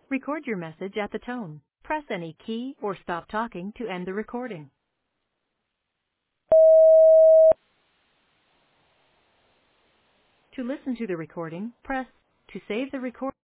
Record your message at the tone. Press any key or stop talking to end the recording. To listen to the recording, press to save the recording.